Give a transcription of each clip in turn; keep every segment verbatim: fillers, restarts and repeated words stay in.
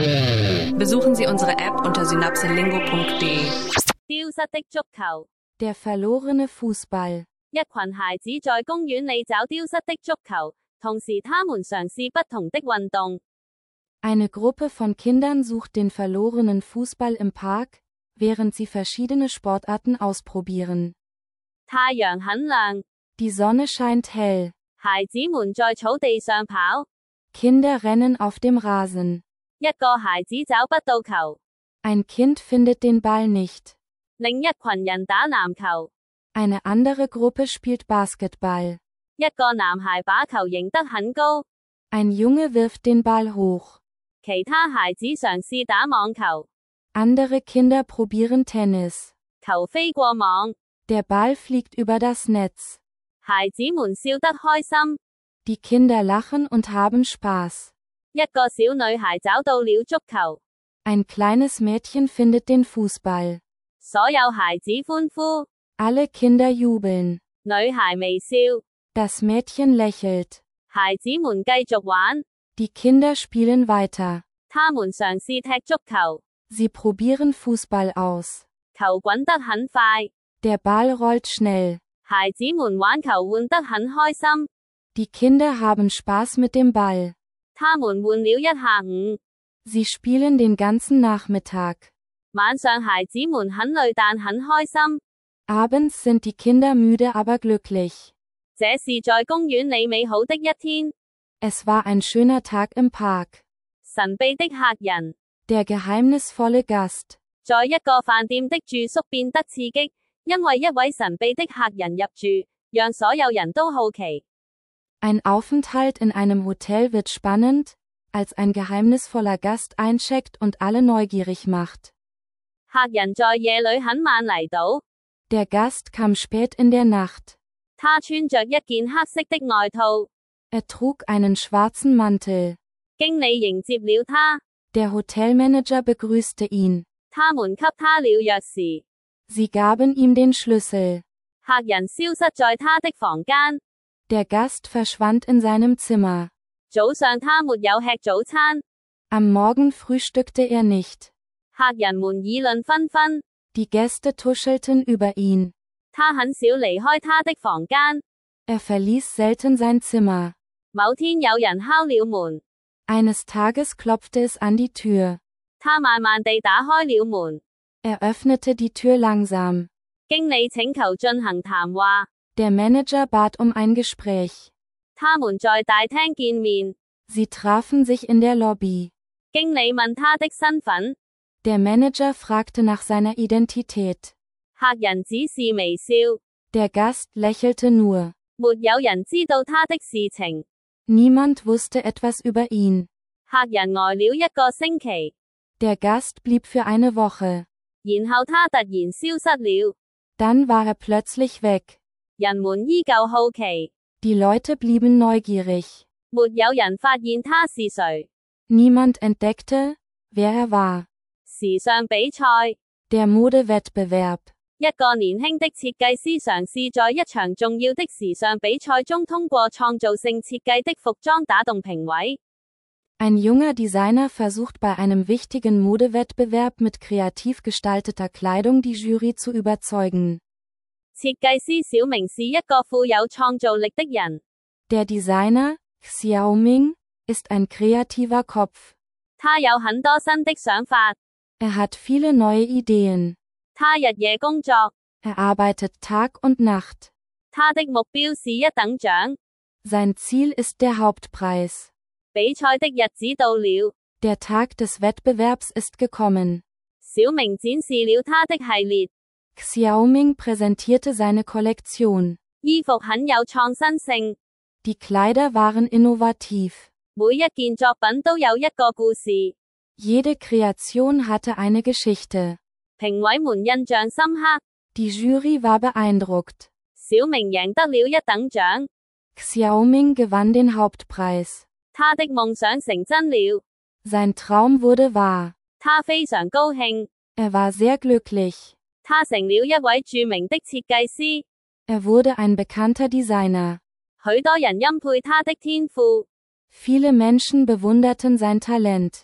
Besuchen Sie unsere App unter synapselingo punkt de. 丟失的足球。 Der verlorene Fußball. 一群孩子在公園裏找丟失的足球，同時他們嘗試不同的運動。 Eine Gruppe von Kindern sucht den verlorenen Fußball im Park, während sie verschiedene Sportarten ausprobieren. 太陽很亮， Die Sonne scheint hell. 孩子們在草地上跑， Kinder rennen auf dem Rasen. 一個孩子找不到球， Ein Kind findet den Ball nicht. 另一群人打籃球， Eine andere Gruppe spielt Basketball. 一個男孩把球扔得很高， Ein Junge wirft den Ball hoch. 其他孩子嘗試打網球， Andere Kinder probieren Tennis. 球飛過網， Der Ball fliegt über das Netz. 孩子們笑得開心， Die Kinder lachen und haben Spaß. 一個小女孩找到了足球， Ein kleines Mädchen findet den Fußball. 所有孩子歡呼， Alle Kinder jubeln. 女孩微笑， Das Mädchen lächelt. 孩子們繼續玩， Die Kinder spielen weiter. 他們嘗試踢足球， Sie probieren Fußball aus. 球滾得很快， Der Ball rollt schnell. 孩子們玩球玩得很開心， Die Kinder haben Spaß mit dem Ball. 他們玩了一下午， Sie spielen den ganzen Nachmittag. 晚上孩子們很累但很開心， Abends sind die Kinder müde aber glücklich. 這是在公園裏美好的一天。 Es war ein schöner Tag im Park. 神秘的客人， Der geheimnisvolle Gast. 在一個飯店的住宿變得刺激，因為一位神秘的客人入住，讓所有人都好奇。 Ein Aufenthalt in einem Hotel wird spannend, als ein geheimnisvoller Gast eincheckt und alle neugierig macht. 客人在夜裏很晚嚟到， Der Gast kam spät in der Nacht. 他穿着一件黑色的外套， Er trug einen schwarzen Mantel. 經理迎接了他， Der Hotelmanager begrüßte ihn. 他們給他了鑰匙， Sie gaben ihm den Schlüssel. 客人消失在他的房間。 Der Gast verschwand in seinem Zimmer. 早上他沒有吃早餐， Am Morgen frühstückte er nicht. 客人們議論紛紛， Die Gäste tuschelten über ihn. 他很少離開他的房間。 Er verließ selten sein Zimmer. 某天有人敲了門， Eines Tages klopfte es an die Tür. 他慢慢地打開了門。 Er öffnete die Tür langsam. 經理請求進行談話， Der Manager bat um ein Gespräch. 他們在大廳見面。 Sie trafen sich in der Lobby. 經理問他的身份， Der Manager fragte nach seiner Identität. 客人只是微笑， Der Gast lächelte nur. 沒有人知道他的事情。 Niemand wusste etwas über ihn. 客人呆了一個星期， Der Gast blieb für eine Woche. 然後他突然消失了。 Dann war er plötzlich weg. 人們依舊好奇， Die Leute blieben neugierig. 沒有人發現他是誰。 Niemand entdeckte, wer er war. 時尚比賽， Der Modewettbewerb. 一個年輕的設計師嘗試在一場重要的時尚比賽中通過創造性設計的服裝打動評委。 Ein junger Designer versucht bei einem wichtigen Modewettbewerb mit kreativ gestalteter Kleidung die Jury zu überzeugen. 設計師小明是一個富有創造力的人， Der Designer, Xiaoming, ist ein kreativer Kopf. 他有很多新的想法， Er hat viele neue Ideen. 他日夜工作， Er arbeitet Tag und Nacht. 他的目標是一等獎。 Sein Ziel ist der Hauptpreis. 比賽的日子到了， Der Tag des Wettbewerbs ist gekommen. 小明展示了他的系列， Xiaoming präsentierte seine Kollektion. 衣服很有創新性， Die Kleider waren innovativ. 每一件作品都有一個故事。 Jede Kreation hatte eine Geschichte. 評委們印象深刻， Die Jury war beeindruckt. 小明贏得了一等獎， Xiaoming gewann den Hauptpreis. 他的夢想成真了， Sein Traum wurde wahr. 他非常高興， Er war sehr glücklich. 他成了一位著名的設計師， Er wurde ein bekannter Designer. 許多人欽佩他的天賦。 Viele Menschen bewunderten sein Talent.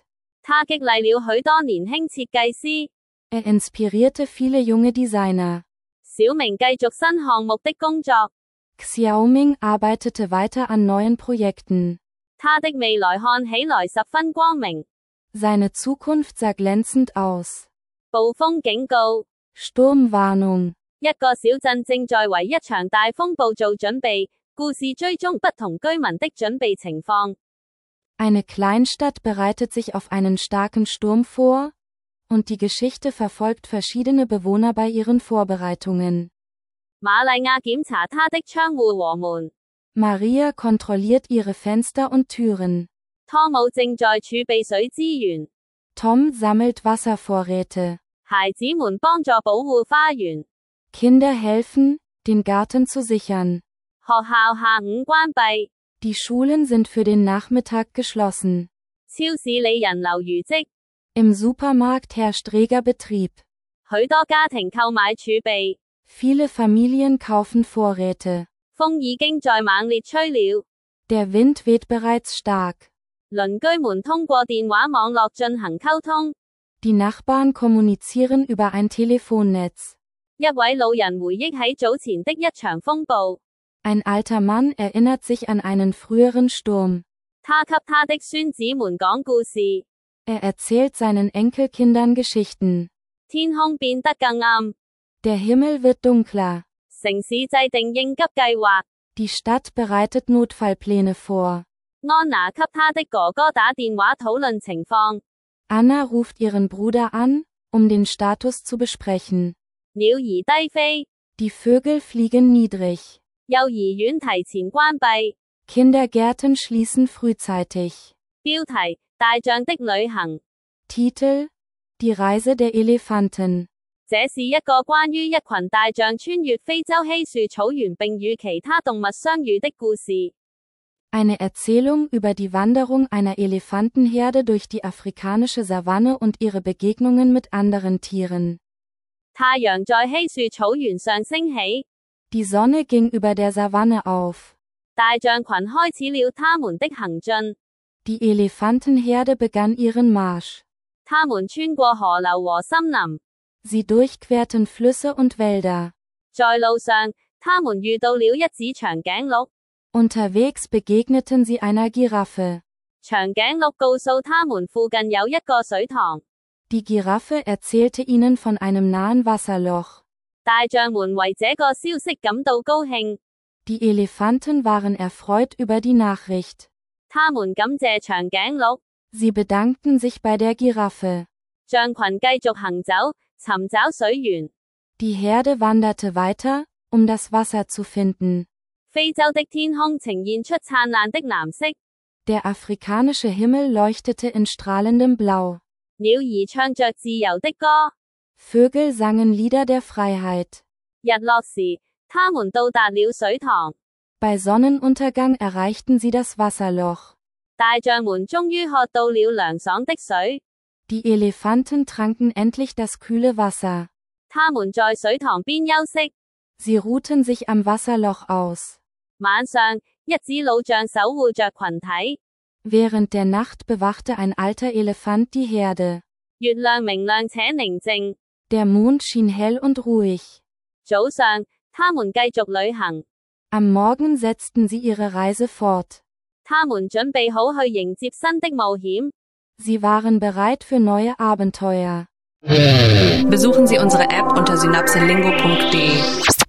他激勵了許多年輕設計師。 Er inspirierte viele junge Designer. 小明繼續新項目的工作。 Xiaoming arbeitete weiter an neuen Projekten. 他的未來看起來十分光明。 Seine Zukunft sah glänzend aus. 暴風警告。 Sturmwarnung. 一個小鎮正在為一場大風暴做準備，故事追蹤不同居民的準備情況。 Eine Kleinstadt bereitet sich auf einen starken Sturm vor, und die Geschichte verfolgt verschiedene Bewohner bei ihren Vorbereitungen. 瑪麗亞檢查她的窗戶和門。 Maria kontrolliert ihre Fenster und Türen. 湯姆正在儲備水資源。 Tom sammelt Wasservorräte. 孩子們幫助保護花園。 Kinder helfen, den Garten zu sichern. 學校下午關閉。 Die Schulen sind für den Nachmittag geschlossen. 超市裏人流如織。 Im Supermarkt herrscht reger Betrieb. 許多家庭購買儲備。 Viele Familien kaufen Vorräte. 風已經在猛烈吹了。 Der Wind weht bereits stark. 鄰居們通過電話網絡進行溝通。 Die Nachbarn kommunizieren über ein Telefonnetz. 一位老人回憶喺早前的一場風暴。 Ein alter Mann erinnert sich an einen früheren Sturm. 他給他的孫子們講故事。 Er erzählt seinen Enkelkindern Geschichten. 天空變得更暗。 Der Himmel wird dunkler. 城市制定應急計劃。 Die Stadt bereitet Notfallpläne vor. 安娜給她的哥哥打電話討論情況。 Anna ruft ihren Bruder an, um den Status zu besprechen. 鳥兒低飛。 Die Vögel fliegen niedrig. 幼兒園提前關閉。 Kindergärten schließen frühzeitig. 標題：大象的旅行。 Titel: Die Reise der Elefanten. 這是一個關於一群大象穿越非洲稀樹草原並與其他動物相遇的故事。 Eine Erzählung über die Wanderung einer Elefantenherde durch die afrikanische Savanne und ihre Begegnungen mit anderen Tieren. 太陽在稀樹草原上升起。 Die Sonne ging über der Savanne auf. 大象群開始了他們的行進。 Die Elefantenherde begann ihren Marsch. 他們穿過河流和森林。 Sie durchquerten Flüsse und Wälder. 在路上，他們遇到了一隻長頸鹿。 Unterwegs begegneten sie einer Giraffe. 長頸鹿告訴他們附近有一個水塘。 Die Giraffe erzählte ihnen von einem nahen Wasserloch. 大象們為這個消息感到高興。 Die Elefanten waren erfreut über die Nachricht. 他們感謝長頸鹿。 Sie bedankten sich bei der Giraffe. 象群繼續行走，尋找水源。 Die Herde wanderte weiter, um das Wasser zu finden. 非洲的天空呈現出燦爛的藍色。 Der afrikanische Himmel leuchtete in strahlendem Blau. 鳥兒唱着自由的歌。 Vögel sangen Lieder der Freiheit. 日落時，他們到達了水塘。 Bei Sonnenuntergang erreichten sie das Wasserloch. 大象們終於喝到了涼爽的水。 Die Elefanten tranken endlich das kühle Wasser. 他們在水塘邊休息。 Sie ruhten sich am Wasserloch aus. 晚上，一隻老象守護着群體。 Während der Nacht bewachte ein alter Elefant die Herde. 月亮明亮且寧靜。 Der Mond schien hell und ruhig. 早上，他們繼續旅行。 Am Morgen setzten sie ihre Reise fort. 他們準備好去迎接新的冒險。 Sie waren bereit für neue Abenteuer. Besuchen Sie unsere App unter synapselingo punkt de.